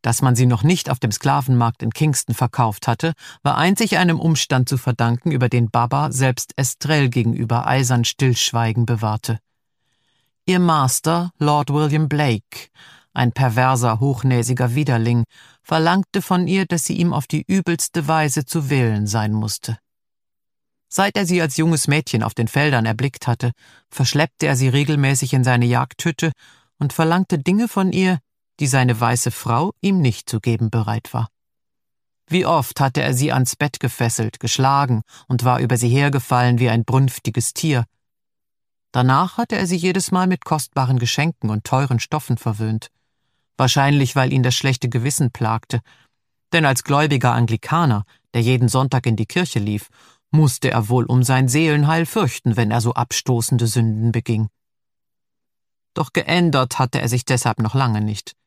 Dass man sie noch nicht auf dem Sklavenmarkt in Kingston verkauft hatte, war einzig einem Umstand zu verdanken, über den Baba selbst Estrelle gegenüber eisern Stillschweigen bewahrte. Ihr Master, Lord William Blake, ein perverser, hochnäsiger Widerling, verlangte von ihr, dass sie ihm auf die übelste Weise zu wählen sein musste. Seit er sie als junges Mädchen auf den Feldern erblickt hatte, verschleppte er sie regelmäßig in seine Jagdhütte und verlangte Dinge von ihr, die seine weiße Frau ihm nicht zu geben bereit war. Wie oft hatte er sie ans Bett gefesselt, geschlagen und war über sie hergefallen wie ein brünftiges Tier. Danach hatte er sie jedes Mal mit kostbaren Geschenken und teuren Stoffen verwöhnt. Wahrscheinlich, weil ihn das schlechte Gewissen plagte, denn als gläubiger Anglikaner, der jeden Sonntag in die Kirche lief, musste er wohl um sein Seelenheil fürchten, wenn er so abstoßende Sünden beging. Doch geändert hatte er sich deshalb noch lange nicht.